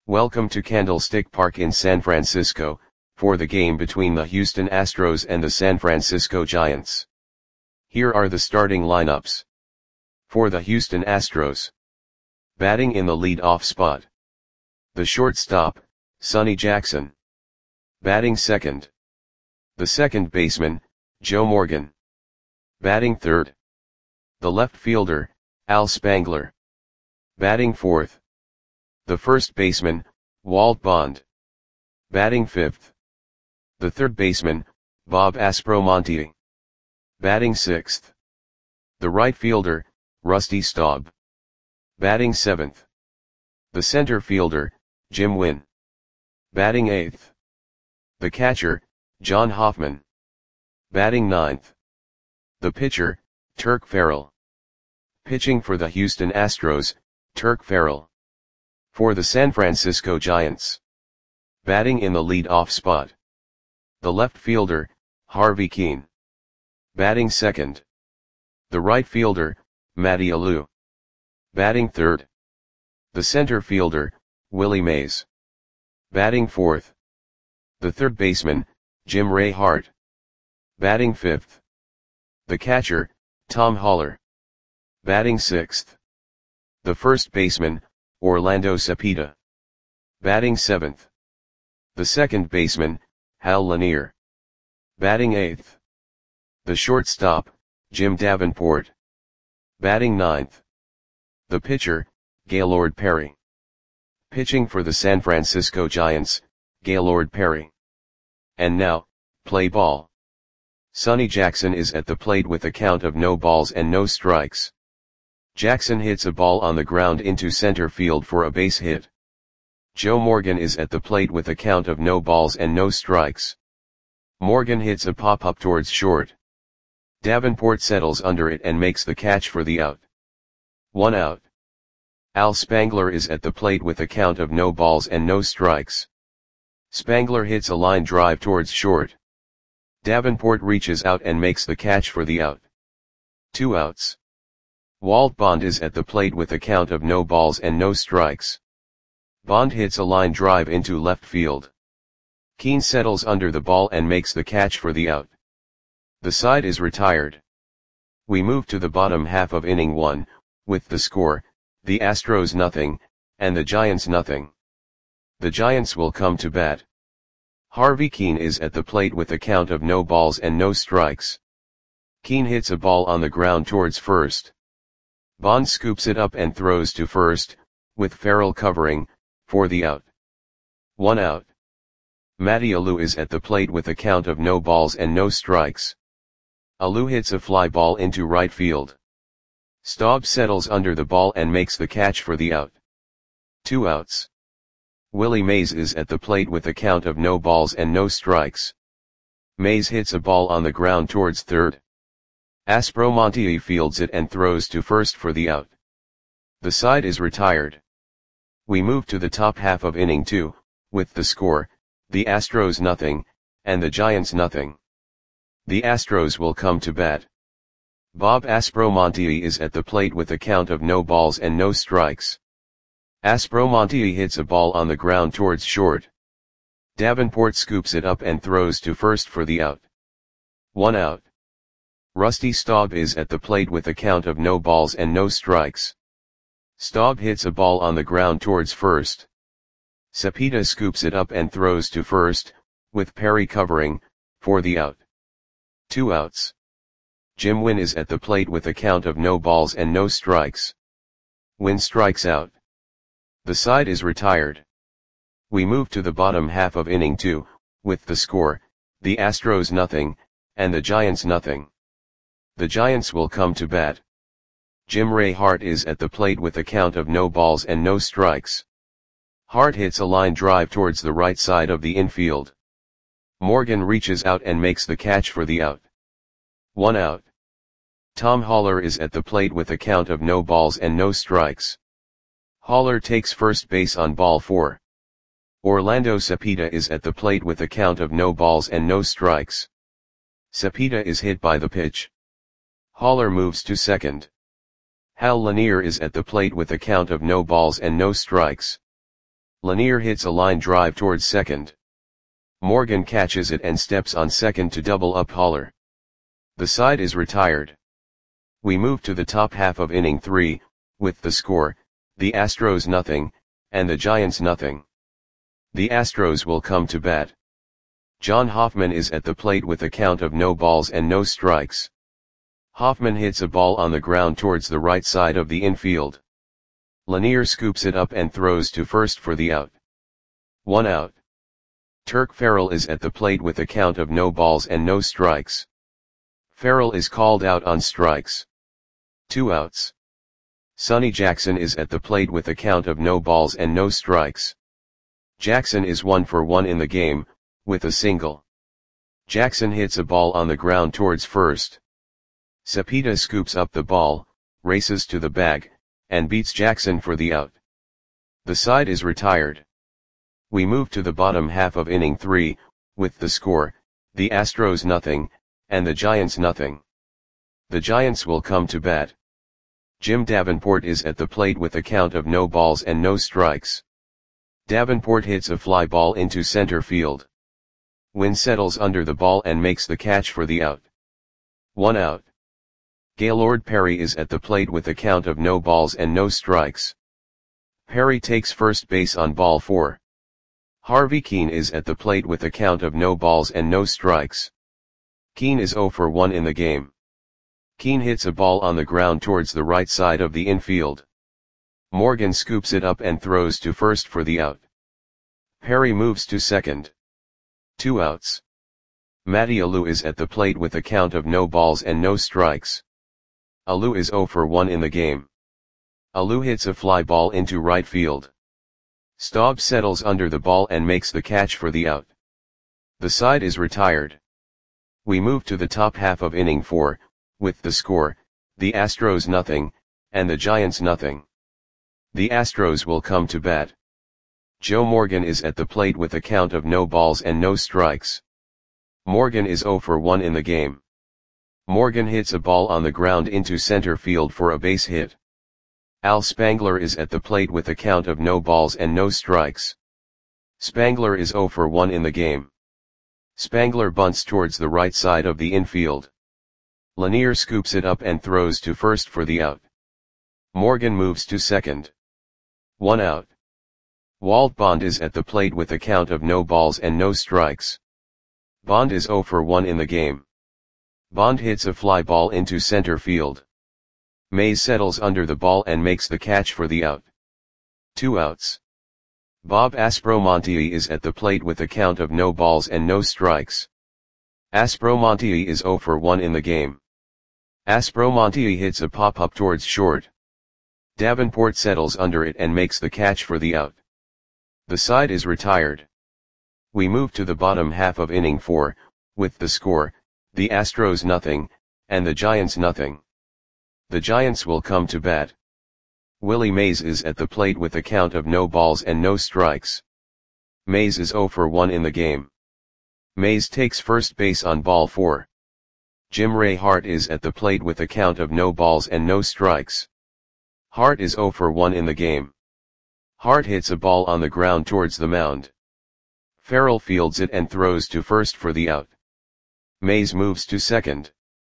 Welcome to Candlestick Park in San Francisco, for the game between the Houston Astros and the San Francisco Giants. Here are the starting lineups. For the Houston Astros. Batting in the lead-off spot. The shortstop, Sonny Jackson. Batting second. The second baseman, Joe Morgan. Batting third. The left fielder, Al Spangler. Batting fourth. The first baseman, Walt Bond. Batting fifth. The third baseman, Bob Aspromonte. Batting sixth. The right fielder, Rusty Staub. Batting seventh. The center fielder, Jim Wynn. Batting eighth. The catcher, John Hoffman. Batting ninth. The pitcher, Turk Farrell. Pitching for the Houston Astros, Turk Farrell. For the San Francisco Giants. Batting in the lead-off spot. The left fielder, Harvey Kuenn. Batting second. The right fielder, Matty Alou. Batting third. The center fielder, Willie Mays. Batting fourth. The third baseman, Jim Ray Hart. Batting fifth. The catcher, Tom Haller. Batting sixth. The first baseman, Orlando Cepeda. Batting seventh. The second baseman, Hal Lanier. Batting eighth. The shortstop, Jim Davenport. Batting ninth. The pitcher, Gaylord Perry. Pitching for the San Francisco Giants, Gaylord Perry. And now, play ball. Sonny Jackson is at the plate with a count of no balls and no strikes. Jackson hits a ball on the ground into center field for a base hit. Joe Morgan is at the plate with a count of no balls and no strikes. Morgan hits a pop-up towards short. Davenport settles under it and makes the catch for the out. 1 out. Al Spangler is at the plate with a count of no balls and no strikes. Spangler hits a line drive towards short. Davenport reaches out and makes the catch for the out. 2 outs. Walt Bond is at the plate with a count of no balls and no strikes. Bond hits a line drive into left field. Kuenn settles under the ball and makes the catch for the out. The side is retired. We move to the bottom half of inning 1, with the score, the Astros nothing, and the Giants nothing. The Giants will come to bat. Harvey Kuenn is at the plate with a count of no balls and no strikes. Kuenn hits a ball on the ground towards first. Bond scoops it up and throws to first, with Farrell covering, for the out. 1 out. Matty Alou is at the plate with a count of no balls and no strikes. Alou hits a fly ball into right field. Staub settles under the ball and makes the catch for the out. 2 outs. Willie Mays is at the plate with a count of no balls and no strikes. Mays hits a ball on the ground towards third. Aspromonte fields it and throws to first for the out. The side is retired. We move to the top half of inning 2, with the score, the Astros nothing, and the Giants nothing. The Astros will come to bat. Bob Aspromonte is at the plate with a count of no balls and no strikes. Aspromonte hits a ball on the ground towards short. Davenport scoops it up and throws to first for the out. 1 out. Rusty Staub is at the plate with a count of no balls and no strikes. Staub hits a ball on the ground towards first. Cepeda scoops it up and throws to first, with Perry covering, for the out. 2 outs. Jim Wynn is at the plate with a count of no balls and no strikes. Wynn strikes out. The side is retired. We move to the bottom half of inning 2, with the score, the Astros nothing, and the Giants nothing. The Giants will come to bat. Jim Ray Hart is at the plate with a count of no balls and no strikes. Hart hits a line drive towards the right side of the infield. Morgan reaches out and makes the catch for the out. 1 out. Tom Haller is at the plate with a count of no balls and no strikes. Haller takes first base on ball 4. Orlando Cepeda is at the plate with a count of no balls and no strikes. Cepeda is hit by the pitch. Haller moves to second. Hal Lanier is at the plate with a count of no balls and no strikes. Lanier hits a line drive towards second. Morgan catches it and steps on second to double up Haller. The side is retired. We move to the top half of inning 3, with the score, the Astros nothing, and the Giants nothing. The Astros will come to bat. John Hoffman is at the plate with a count of no balls and no strikes. Hoffman hits a ball on the ground towards the right side of the infield. Lanier scoops it up and throws to first for the out. 1 out. Turk Farrell is at the plate with a count of no balls and no strikes. Farrell is called out on strikes. 2 outs. Sonny Jackson is at the plate with a count of no balls and no strikes. Jackson is 1 for 1 in the game, with a single. Jackson hits a ball on the ground towards first. Cepeda scoops up the ball, races to the bag, and beats Jackson for the out. The side is retired. We move to the bottom half of inning 3, with the score, the Astros nothing, and the Giants nothing. The Giants will come to bat. Jim Davenport is at the plate with a count of no balls and no strikes. Davenport hits a fly ball into center field. Wynn settles under the ball and makes the catch for the out. 1 out. Gaylord Perry is at the plate with a count of no balls and no strikes. Perry takes first base on ball 4. Harvey Keene is at the plate with a count of no balls and no strikes. Keene is 0 for 1 in the game. Keene hits a ball on the ground towards the right side of the infield. Morgan scoops it up and throws to first for the out. Perry moves to second. 2 outs. Matty Alou is at the plate with a count of no balls and no strikes. Alou is 0 for 1 in the game. Alou hits a fly ball into right field. Staub settles under the ball and makes the catch for the out. The side is retired. We move to the top half of inning 4, with the score, the Astros nothing, and the Giants nothing. The Astros will come to bat. Joe Morgan is at the plate with a count of no balls and no strikes. Morgan is 0 for 1 in the game. Morgan hits a ball on the ground into center field for a base hit. Al Spangler is at the plate with a count of no balls and no strikes. Spangler is 0 for 1 in the game. Spangler bunts towards the right side of the infield. Lanier scoops it up and throws to first for the out. Morgan moves to second. 1 out. Walt Bond is at the plate with a count of no balls and no strikes. Bond is 0 for 1 in the game. Bond hits a fly ball into center field. Mays settles under the ball and makes the catch for the out. 2 outs. Bob Aspromonte is at the plate with a count of no balls and no strikes. Aspromonte is 0 for 1 in the game. Aspromonte hits a pop-up towards short. Davenport settles under it and makes the catch for the out. The side is retired. We move to the bottom half of inning 4, with the score, the Astros nothing, and the Giants nothing. The Giants will come to bat. Willie Mays is at the plate with a count of no balls and no strikes. Mays is 0 for 1 in the game. Mays takes first base on ball 4. Jim Ray Hart is at the plate with a count of no balls and no strikes. Hart is 0 for 1 in the game. Hart hits a ball on the ground towards the mound. Farrell fields it and throws to first for the out. Mays moves to second.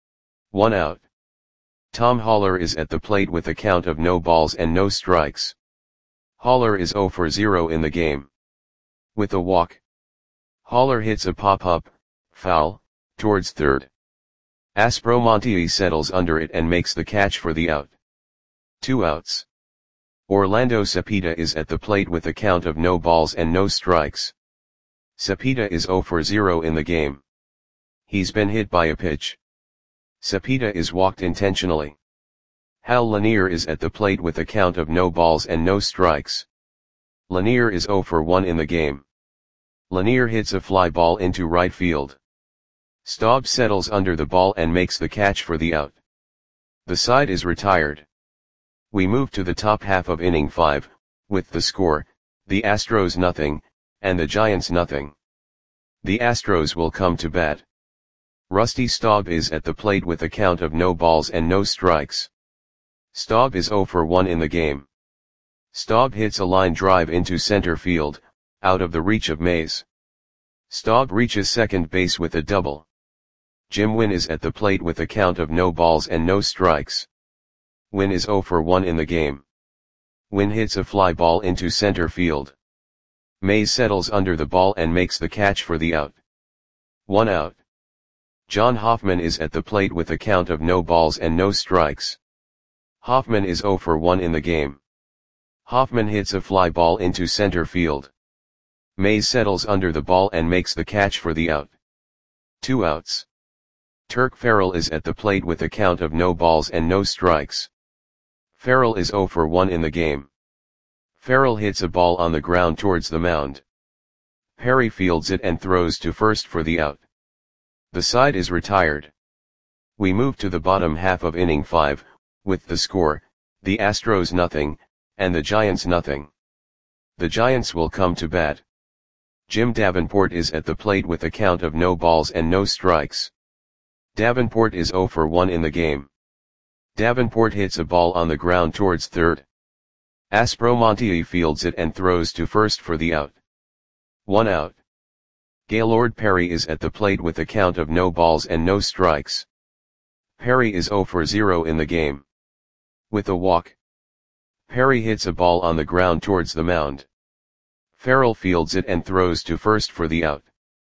1 out. Tom Haller is at the plate with a count of no balls and no strikes. Haller is 0 for 0 in the game. With a walk. Haller hits a pop-up, foul, towards third. Aspromonte settles under it and makes the catch for the out. 2 outs. Orlando Cepeda is at the plate with a count of no balls and no strikes. Cepeda is 0 for 0 in the game. He's been hit by a pitch. Cepeda is walked intentionally. Hal Lanier is at the plate with a count of no balls and no strikes. Lanier is 0 for 1 in the game. Lanier hits a fly ball into right field. Staub settles under the ball and makes the catch for the out. The side is retired. We move to the top half of inning 5, with the score, the Astros nothing, and the Giants nothing. The Astros will come to bat. Rusty Staub is at the plate with a count of no balls and no strikes. Staub is 0 for 1 in the game. Staub hits a line drive into center field, out of the reach of Mays. Staub reaches second base with a double. Jim Wynn is at the plate with a count of no balls and no strikes. Wynn is 0 for 1 in the game. Wynn hits a fly ball into center field. Mays settles under the ball and makes the catch for the out. 1 out. John Hoffman is at the plate with a count of no balls and no strikes. Hoffman is 0 for 1 in the game. Hoffman hits a fly ball into center field. Mays settles under the ball and makes the catch for the out. 2 outs. Turk Farrell is at the plate with a count of no balls and no strikes. Farrell is 0 for 1 in the game. Farrell hits a ball on the ground towards the mound. Perry fields it and throws to first for the out. The side is retired. We move to the bottom half of inning 5, with the score, the Astros nothing, and the Giants nothing. The Giants will come to bat. Jim Davenport is at the plate with a count of no balls and no strikes. Davenport is 0 for 1 in the game. Davenport hits a ball on the ground towards third. Aspromonte fields it and throws to first for the out. 1 out. Gaylord Perry is at the plate with a count of no balls and no strikes. Perry is 0 for 0 in the game. With a walk. Perry hits a ball on the ground towards the mound. Farrell fields it and throws to first for the out.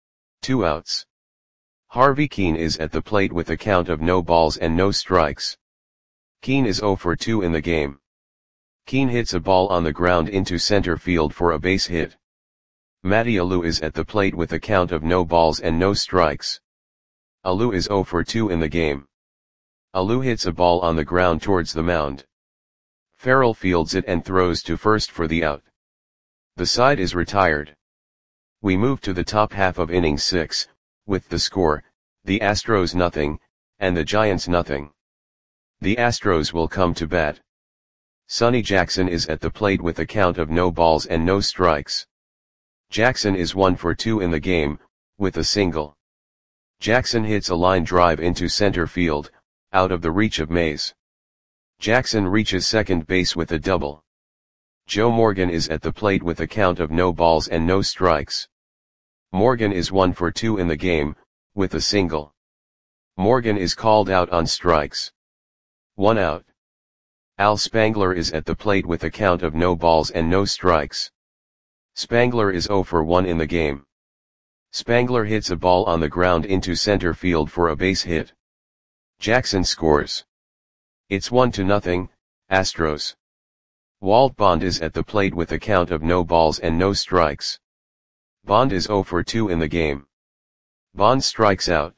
2 outs. Harvey Keene is at the plate with a count of no balls and no strikes. Keene is 0 for 2 in the game. Keene hits a ball on the ground into center field for a base hit. Matty Alou is at the plate with a count of no balls and no strikes. Alou is 0 for 2 in the game. Alou hits a ball on the ground towards the mound. Farrell fields it and throws to first for the out. The side is retired. We move to the top half of inning 6, with the score, the Astros nothing, and the Giants nothing. The Astros will come to bat. Sonny Jackson is at the plate with a count of no balls and no strikes. Jackson is 1 for 2 in the game, with a single. Jackson hits a line drive into center field, out of the reach of Mays. Jackson reaches second base with a double. Joe Morgan is at the plate with a count of no balls and no strikes. Morgan is 1 for 2 in the game, with a single. Morgan is called out on strikes. 1 out. Al Spangler is at the plate with a count of no balls and no strikes. Spangler is 0 for 1 in the game. Spangler hits a ball on the ground into center field for a base hit. Jackson scores. It's 1-0, Astros. Walt Bond is at the plate with a count of no balls and no strikes. Bond is 0 for 2 in the game. Bond strikes out.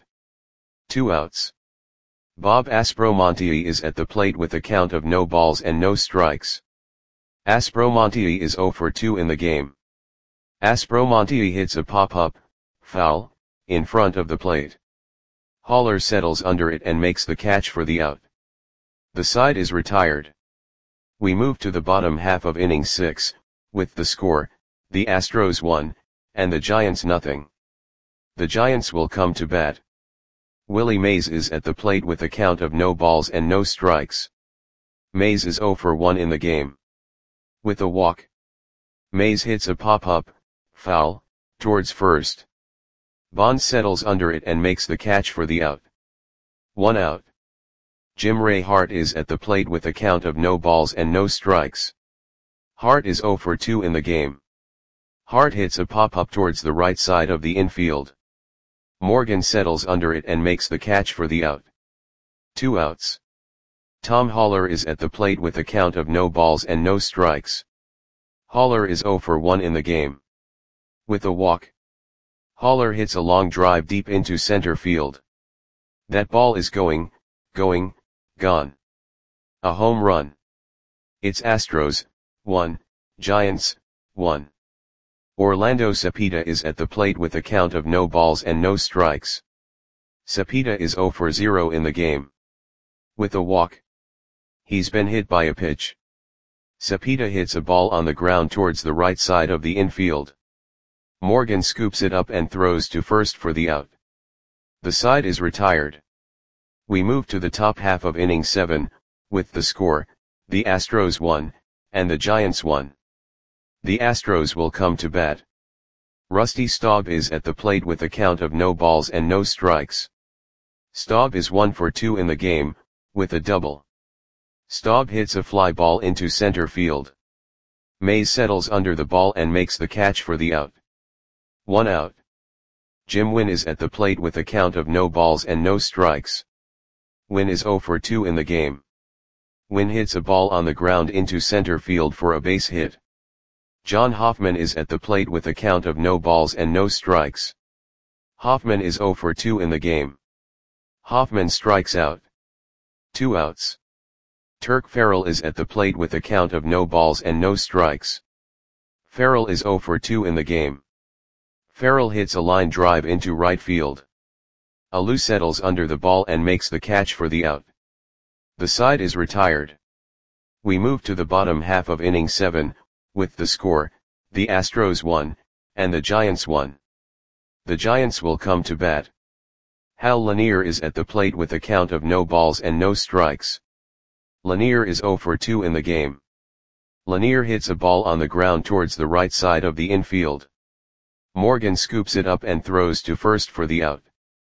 2 outs. Bob Aspromonte is at the plate with a count of no balls and no strikes. Aspromonte is 0 for 2 in the game. Aspromonte hits a pop-up, foul, in front of the plate. Haller settles under it and makes the catch for the out. The side is retired. We move to the bottom half of inning 6, with the score, the Astros 1, and the Giants nothing. The Giants will come to bat. Willie Mays is at the plate with a count of no balls and no strikes. Mays is 0 for 1 in the game. With a walk. Mays hits a pop-up, foul, towards first. Bond settles under it and makes the catch for the out. 1 out. Jim Ray Hart is at the plate with a count of no balls and no strikes. Hart is 0 for 2 in the game. Hart hits a pop-up towards the right side of the infield. Morgan settles under it and makes the catch for the out. 2 outs. Tom Haller is at the plate with a count of no balls and no strikes. Haller is 0 for 1 in the game. With a walk. Haller hits a long drive deep into center field. That ball is going, gone. A home run. It's Astros, 1, Giants, 1. Orlando Cepeda is at the plate with a count of no balls and no strikes. Cepeda is 0 for 0 in the game. With a walk. He's been hit by a pitch. Cepeda hits a ball on the ground towards the right side of the infield. Morgan scoops it up and throws to first for the out. The side is retired. We move to the top half of inning 7, with the score, the Astros 1, and the Giants won. The Astros will come to bat. Rusty Staub is at the plate with a count of no balls and no strikes. Staub is 1 for 2 in the game, with a double. Staub hits a fly ball into center field. Mays settles under the ball and makes the catch for the out. 1 out. Jim Wynn is at the plate with a count of no balls and no strikes. Wynn is 0 for 2 in the game. Wynn hits a ball on the ground into center field for a base hit. John Hoffman is at the plate with a count of no balls and no strikes. Hoffman is 0 for 2 in the game. Hoffman strikes out. 2 outs. Turk Farrell is at the plate with a count of no balls and no strikes. Farrell is 0 for 2 in the game. Farrell hits a line drive into right field. Alou settles under the ball and makes the catch for the out. The side is retired. We move to the bottom half of inning 7, with the score, the Astros won, and the Giants won. The Giants will come to bat. Hal Lanier is at the plate with a count of no balls and no strikes. Lanier is 0 for 2 in the game. Lanier hits a ball on the ground towards the right side of the infield. Morgan scoops it up and throws to first for the out.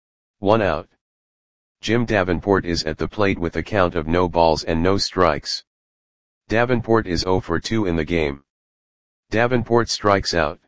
1 out. Jim Davenport is at the plate with a count of no balls and no strikes. Davenport is 0 for 2 in the game. Davenport strikes out.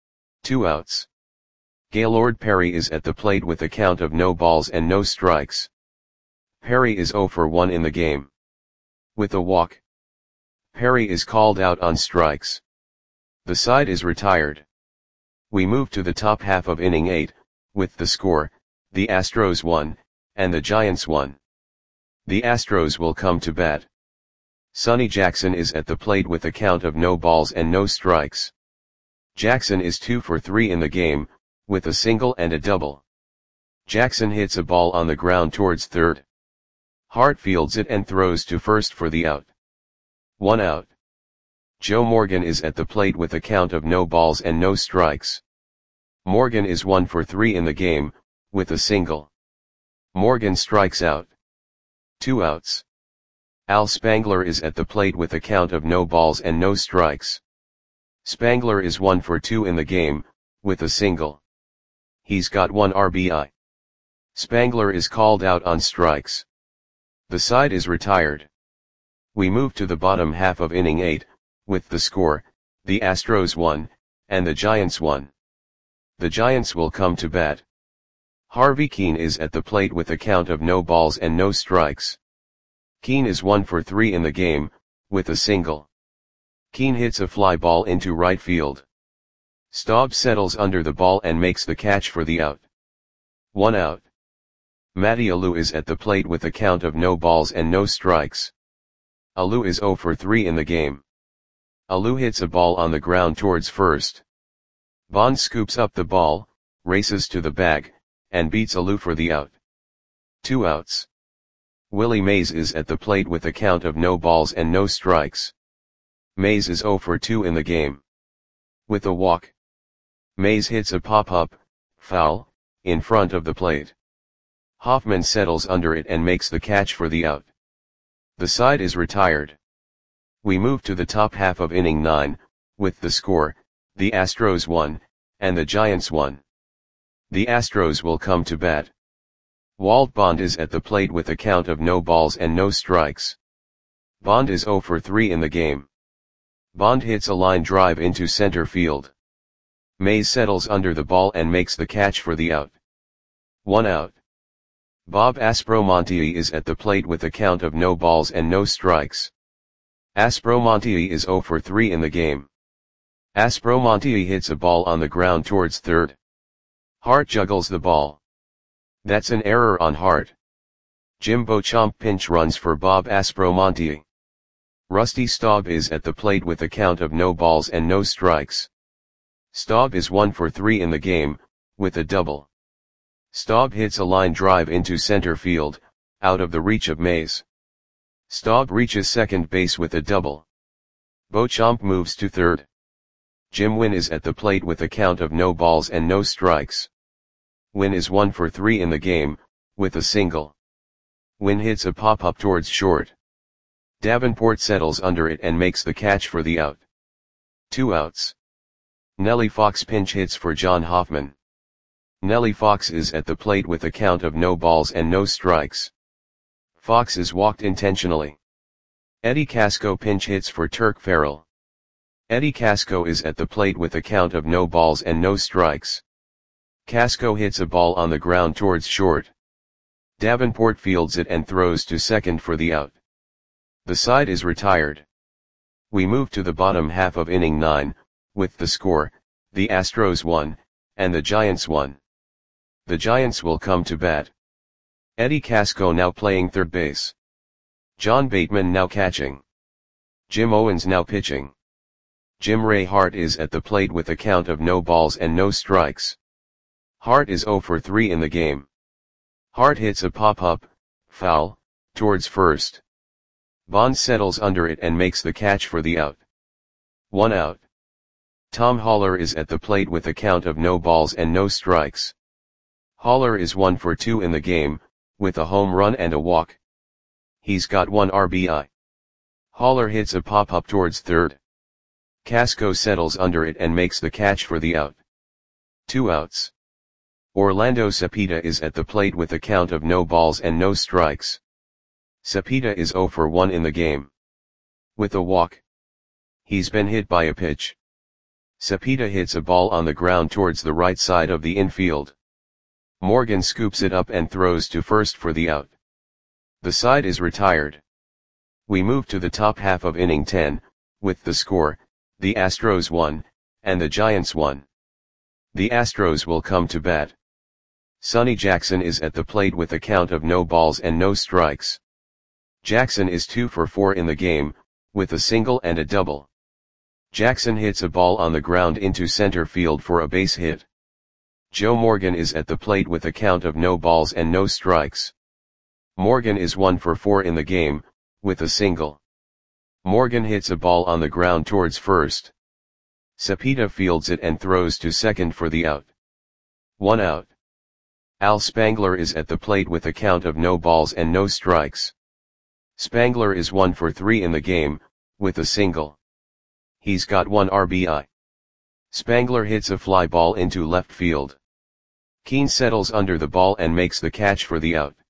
2 outs. Gaylord Perry is at the plate with a count of no balls and no strikes. Perry is 0 for 1 in the game. With a walk, Perry is called out on strikes. The side is retired. We move to the top half of inning 8, with the score, the Astros won, and the Giants won. The Astros will come to bat. Sonny Jackson is at the plate with a count of no balls and no strikes. Jackson is 2 for 3 in the game, with a single and a double. Jackson hits a ball on the ground towards third. Hart fields it and throws to first for the out. 1 out. Joe Morgan is at the plate with a count of no balls and no strikes. Morgan is 1 for 3 in the game, with a single. Morgan strikes out. 2 outs. Al Spangler is at the plate with a count of no balls and no strikes. Spangler is 1 for 2 in the game, with a single. He's got 1 RBI. Spangler is called out on strikes. The side is retired. We move to the bottom half of inning 8, with the score, the Astros won, and the Giants won. The Giants will come to bat. Harvey Keene is at the plate with a count of no balls and no strikes. Keene is 1 for 3 in the game, with a single. Keene hits a fly ball into right field. Staub settles under the ball and makes the catch for the out. 1 out. Matty Alou is at the plate with a count of no balls and no strikes. Alou is 0 for 3 in the game. Alou hits a ball on the ground towards first. Bond scoops up the ball, races to the bag, and beats Alou for the out. 2 outs. Willie Mays is at the plate with a count of no balls and no strikes. Mays is 0 for 2 in the game. With a walk, Mays hits a pop-up, foul, in front of the plate. Hoffman settles under it and makes the catch for the out. The side is retired. We move to the top half of inning 9, with the score, the Astros won, and the Giants won. The Astros will come to bat. Walt Bond is at the plate with a count of no balls and no strikes. Bond is 0 for 3 in the game. Bond hits a line drive into center field. Mays settles under the ball and makes the catch for the out. 1 out. Bob Aspromonte is at the plate with a count of no balls and no strikes. Aspromonte is 0 for 3 in the game. Aspromonte hits a ball on the ground towards third. Hart juggles the ball. That's an error on Hart. Jim Beauchamp pinch runs for Bob Aspromonte. Rusty Staub is at the plate with a count of no balls and no strikes. Staub is 1 for 3 in the game, with a double. Staub hits a line drive into center field, out of the reach of Mays. Staub reaches second base with a double. Beauchamp moves to third. Jim Wynn is at the plate with a count of no balls and no strikes. Wynn is 1 for 3 in the game, with a single. Wynn hits a pop-up towards short. Davenport settles under it and makes the catch for the out. 2 outs. Nellie Fox pinch hits for John Hoffman. Nellie Fox is at the plate with a count of no balls and no strikes. Fox is walked intentionally. Eddie Casco pinch hits for Turk Farrell. Eddie Casco is at the plate with a count of no balls and no strikes. Casco hits a ball on the ground towards short. Davenport fields it and throws to second for the out. The side is retired. We move to the bottom half of inning 9, with the score, the Astros won, and the Giants won. The Giants will come to bat. Eddie Casco now playing third base. John Bateman now catching. Jim Owens now pitching. Jim Ray Hart is at the plate with a count of no balls and no strikes. Hart is 0 for 3 in the game. Hart hits a pop-up, foul, towards first. Bond settles under it and makes the catch for the out. 1 out. Tom Haller is at the plate with a count of no balls and no strikes. Haller is 1 for 2 in the game, with a home run and a walk. He's got 1 RBI. Haller hits a pop-up towards third. Casco settles under it and makes the catch for the out. 2 outs. Orlando Cepeda is at the plate with a count of no balls and no strikes. Cepeda is 0 for 1 in the game. With a walk. He's been hit by a pitch. Cepeda hits a ball on the ground towards the right side of the infield. Morgan scoops it up and throws to first for the out. The side is retired. We move to the top half of inning 10, with the score, the Astros won, and the Giants won. The Astros will come to bat. Sonny Jackson is at the plate with a count of no balls and no strikes. Jackson is 2 for 4 in the game, with a single and a double. Jackson hits a ball on the ground into center field for a base hit. Joe Morgan is at the plate with a count of no balls and no strikes. Morgan is 1 for 4 in the game, with a single. Morgan hits a ball on the ground towards first. Cepeda fields it and throws to second for the out. 1 out. Al Spangler is at the plate with a count of no balls and no strikes. Spangler is 1 for 3 in the game, with a single. He's got 1 RBI. Spangler hits a fly ball into left field. Keane settles under the ball and makes the catch for the out.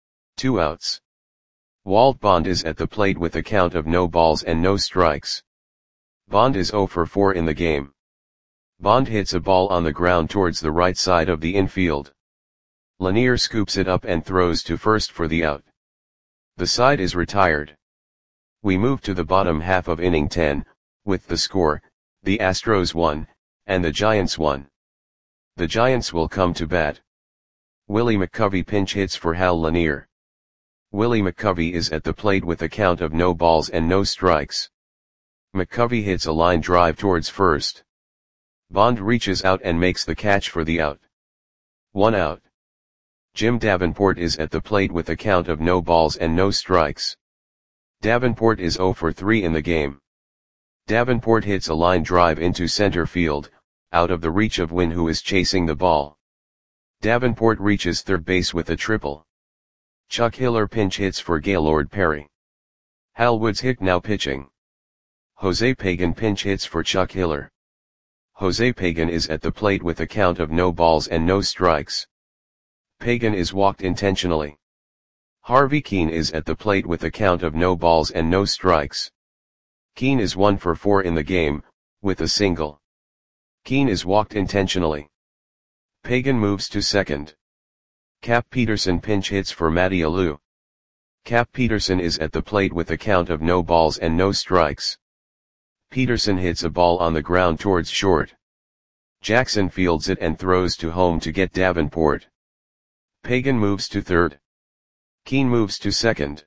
2 outs. Walt Bond is at the plate with a count of no balls and no strikes. Bond is 0 for 4 in the game. Bond hits a ball on the ground towards the right side of the infield. Lanier scoops it up and throws to first for the out. The side is retired. We move to the bottom half of inning 10, with the score, the Astros won, and the Giants won. The Giants will come to bat. Willie McCovey pinch hits for Hal Lanier. Willie McCovey is at the plate with a count of no balls and no strikes. McCovey hits a line drive towards first. Bond reaches out and makes the catch for the out. 1 out. Jim Davenport is at the plate with a count of no balls and no strikes. Davenport is 0 for 3 in the game. Davenport hits a line drive into center field, out of the reach of Wynn, who is chasing the ball. Davenport reaches third base with a triple. Chuck Hiller pinch hits for Gaylord Perry. Hal Woods Hick now pitching. Jose Pagan pinch hits for Chuck Hiller. Jose Pagan is at the plate with a count of no balls and no strikes. Pagan is walked intentionally. Harvey Keane is at the plate with a count of no balls and no strikes. Keane is 1 for 4 in the game, with a single. Keane is walked intentionally. Pagan moves to second. Cap Peterson pinch hits for Matty Alou. Cap Peterson is at the plate with a count of no balls and no strikes. Peterson hits a ball on the ground towards short. Jackson fields it and throws to home to get Davenport. Pagan moves to third. Keane moves to second.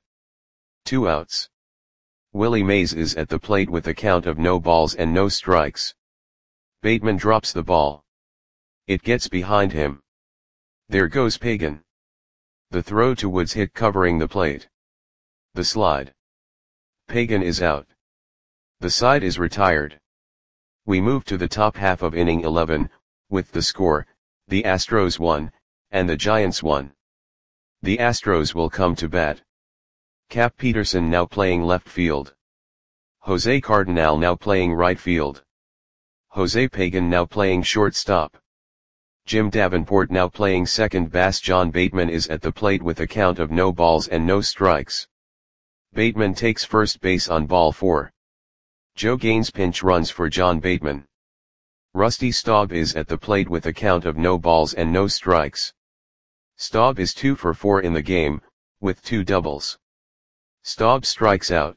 2 outs. Willie Mays is at the plate with a count of no balls and no strikes. Bateman drops the ball. It gets behind him. There goes Pagan. The throw to Woods hit covering the plate. The slide. Pagan is out. The side is retired. We move to the top half of inning 11, with the score, the Astros won, and the Giants won. The Astros will come to bat. Cap Peterson now playing left field. Jose Cardinal now playing right field. Jose Pagan now playing shortstop. Jim Davenport now playing second base. John Bateman is at the plate with a count of no balls and no strikes. Bateman takes first base on ball 4. Joe Gaines pinch runs for John Bateman. Rusty Staub is at the plate with a count of no balls and no strikes. Staub is 2 for 4 in the game, with 2 doubles. Staub strikes out.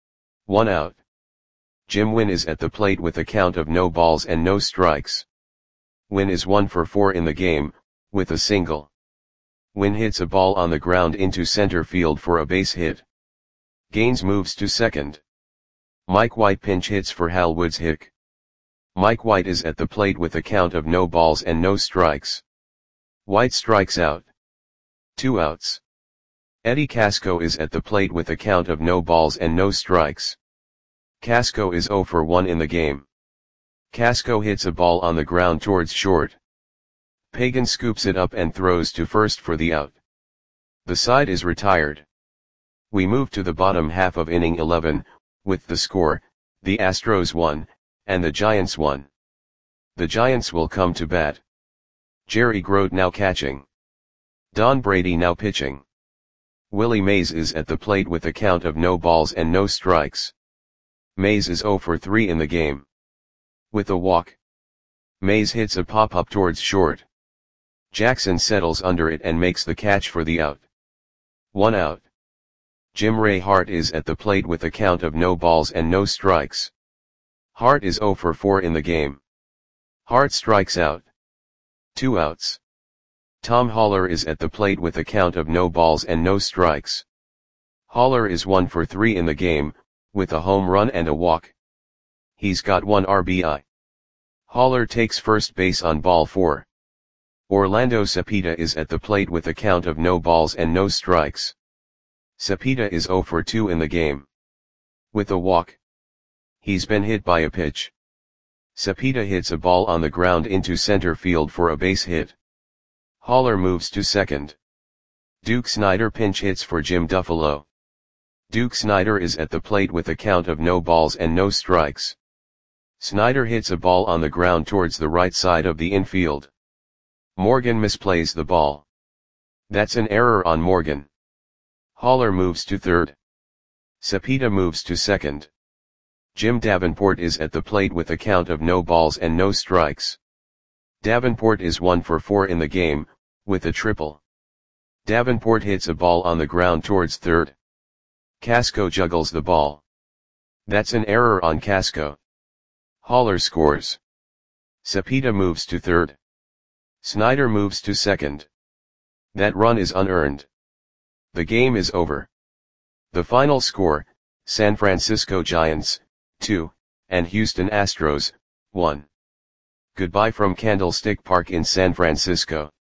1 out. Jim Wynn is at the plate with a count of no balls and no strikes. Wynn is 1 for 4 in the game, with a single. Wynn hits a ball on the ground into center field for a base hit. Gaines moves to second. Mike White pinch hits for Hal Woods Hick. Mike White is at the plate with a count of no balls and no strikes. White strikes out. 2 outs. Eddie Casco is at the plate with a count of no balls and no strikes. Casco is 0 for 1 in the game. Casco hits a ball on the ground towards short. Pagan scoops it up and throws to first for the out. The side is retired. We move to the bottom half of inning 11, with the score, the Astros won, and the Giants won. The Giants will come to bat. Jerry Grote now catching. Don Brady now pitching. Willie Mays is at the plate with a count of no balls and no strikes. Mays is 0 for 3 in the game. With a walk. Mays hits a pop-up towards short. Jackson settles under it and makes the catch for the out. 1 out. Jim Ray Hart is at the plate with a count of no balls and no strikes. Hart is 0 for 4 in the game. Hart strikes out. 2 outs. Tom Haller is at the plate with a count of no balls and no strikes. Haller is 1 for 3 in the game, with a home run and a walk. He's got 1 RBI. Haller takes first base on ball 4. Orlando Cepeda is at the plate with a count of no balls and no strikes. Cepeda is 0 for 2 in the game. With a walk. He's been hit by a pitch. Cepeda hits a ball on the ground into center field for a base hit. Haller moves to second. Duke Snider pinch hits for Jim Duffalo. Duke Snider is at the plate with a count of no balls and no strikes. Snider hits a ball on the ground towards the right side of the infield. Morgan misplays the ball. That's an error on Morgan. Haller moves to third. Cepeda moves to second. Jim Davenport is at the plate with a count of no balls and no strikes. Davenport is 1 for 4 in the game, with a triple. Davenport hits a ball on the ground towards third. Casco juggles the ball. That's an error on Casco. Haller scores. Cepeda moves to third. Snider moves to second. That run is unearned. The game is over. The final score, San Francisco Giants, 2, and Houston Astros, 1. Goodbye from Candlestick Park in San Francisco.